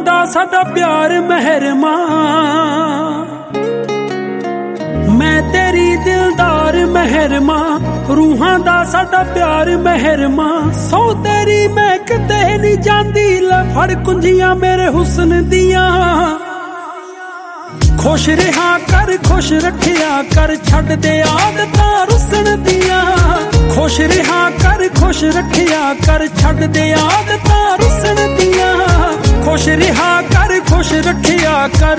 दा साडा प्यार मेहरमां, मैं तेरी दिलदार मेहरमां। रूहां दा साडा प्यार मेहरमां, सौ तेरी मैं किते नहीं जांदी। लै फड़ कुंजियां मेरे हुस्न दियां। खुश रहा कर खुश रखिया कर, छड्ड दे आदतां रुसन दियां। खुश रहा कर खुश रखिया कर, छड्ड दे आदतां रुसन दियां। खुश रहा कर खुश रखिया कर।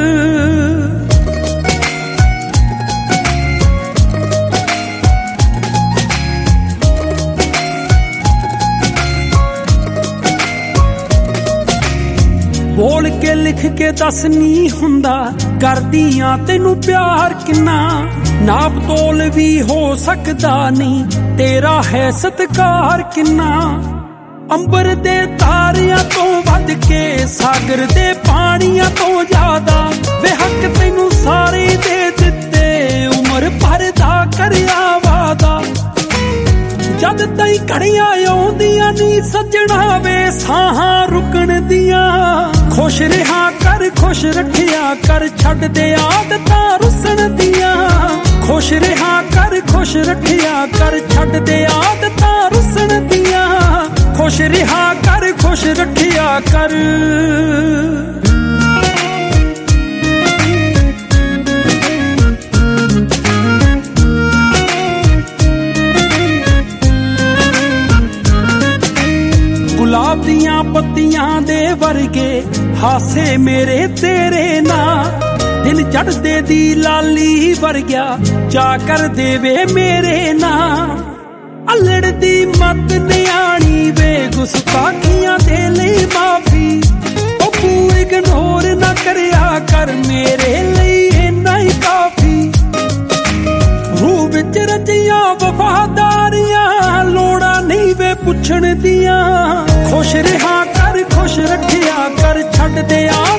बोल के लिख के दस नहीं हुंदा, करदियां तैनू प्यार किन्ना। नाप तोल भी हो सकदा नहीं, तेरा है सत्कार किन्ना। अंबर दे तारियां तो वध के, सागर दे पानियां तो ज्यादा। बेहक तैनू सारे दे दिते, उमर भर दा करया वादा। जद तई घड़ियां आउंदियां नी सजना वे, साहां रुकण दियां। खुश रहा कर खुश रखिया कर, छड्ड दे आदतां रुसन दियां। खुश रहा कर खुश रखिया कर, छड्ड दे आदतां रुसन दियां। खुश रहा कर खुश रखिया कर। गुलाब दियां पत्तियां दे वर्गे हासे मेरे तेरे ना। दिल चढ़दे दी लाली वर्ग्या जा कर देवे मेरे ना। अल्लड़ दी मत न्याणी वे, गुस्ताखियां दे लई माफी। ओ पूरी इग्नोर ना करया कर, मेरे लई इन्ना ही काफी। रूह विच रजियां वफादारियां, लोड़ा नहीं वे पुछण दियां। खुश रहा कर खुश रखिया कर, छड्ड दे आ